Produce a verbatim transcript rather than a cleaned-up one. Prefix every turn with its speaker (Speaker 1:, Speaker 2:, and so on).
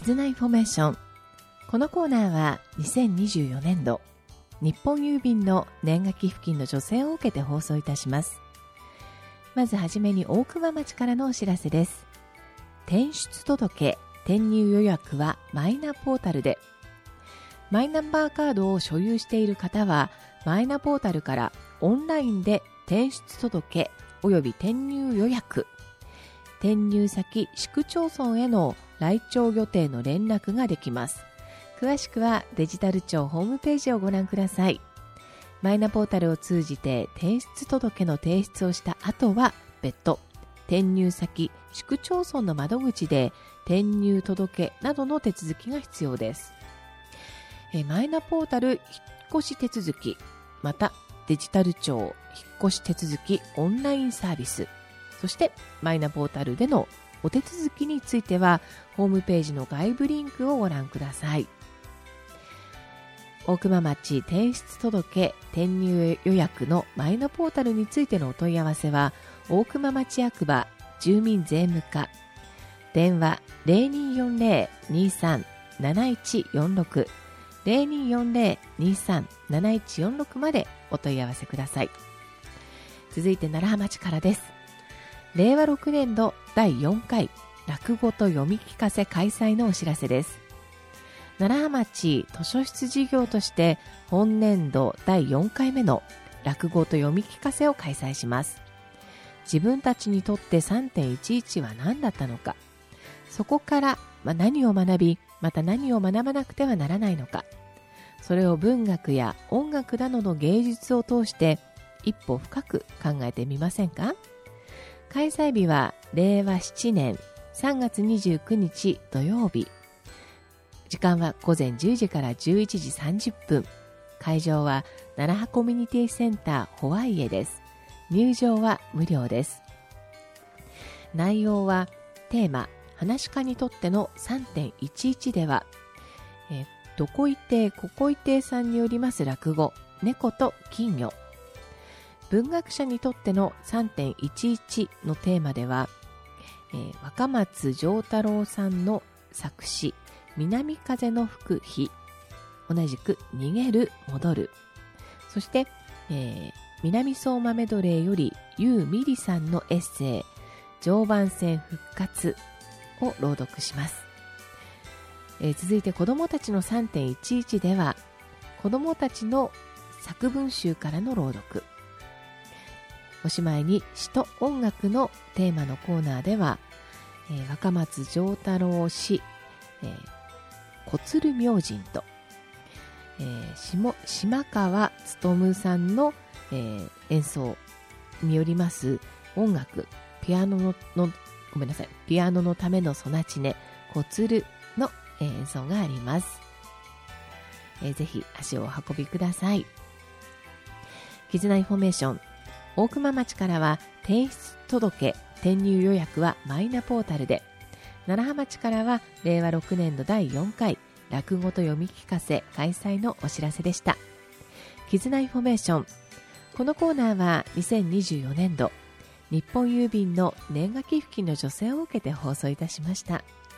Speaker 1: 絆インフォメーション。このコーナーはにせんにじゅうよねんど日本郵便の年賀寄付金の助成を受けて放送いたします。まずはじめに大熊町からのお知らせです。転出届、転入予約はマイナポータルで。マイナンバーカードを所有している方はマイナポータルからオンラインで転出届および転入予約、転入先市区町村への来庁予定の連絡ができます。詳しくはデジタル庁ホームページをご覧ください。マイナポータルを通じて転出届の提出をした後は別途、転入先市区町村の窓口で転入届などの手続きが必要です。えマイナポータル引っ越し手続き、またデジタル庁引っ越し手続きオンラインサービス、そしてマイナポータルでのお手続きについてはホームページの外部リンクをご覧ください。大熊町転出届転入予約のマイナポータルについてのお問い合わせは大熊町役場住民税務課、電話 ゼロにーよんゼロ にーさん なないちよんろく ゼロにーよんゼロ にーさん なないちよんろく までお問い合わせください。続いて楢葉町からです。れいわろくねんどだいよんかい落語と読み聞かせ開催のお知らせです。楢葉町図書室事業として本年度だいよんかいめの落語と読み聞かせを開催します。自分たちにとって さんてんいちいち は何だったのか、そこから、まあ、何を学び、また何を学ばなくてはならないのか、それを文学や音楽などの芸術を通して一歩深く考えてみませんか。開催日はれいわななねんさんがつにじゅうくにち土曜日。時間はごぜんじゅうじからじゅういちじさんじゅっぷん。会場は楢葉コミュニティセンターホワイエです。入場は無料です。内容はテーマ、噺家にとっての さんてんいちいち では、えどこいてここいてさんによります落語、猫と金魚。文学者にとっての さんてんいちいち のテーマでは、えー、若松丈太郎さんの作詞、南風の吹く日、同じく逃げる戻る、そして、えー、南相馬メドレーよりユーミリさんのエッセイ常磐線復活を朗読します。えー、続いて子どもたちの さんてんいちいち では子どもたちの作文集からの朗読、おしまいに詩と音楽のテーマのコーナーでは、えー、若松丈太郎詩、えー小鶴明神と、えー、下島川勉さんの、えー、演奏によります音楽、ピアノ の, のごめんなさいピアノのためのソナチネ小鶴の、えー、演奏があります。えー、ぜひ足をお運びください。絆インフォメーション。大熊町からは転出届転入予約はマイナポータルで、楢葉町からはれいわろくねんどだいよんかい落語と読み聞かせ開催のお知らせでした。絆インフォメーション。このコーナーはにせんにじゅうよねんど日本郵便の年賀寄付金の助成を受けて放送いたしました。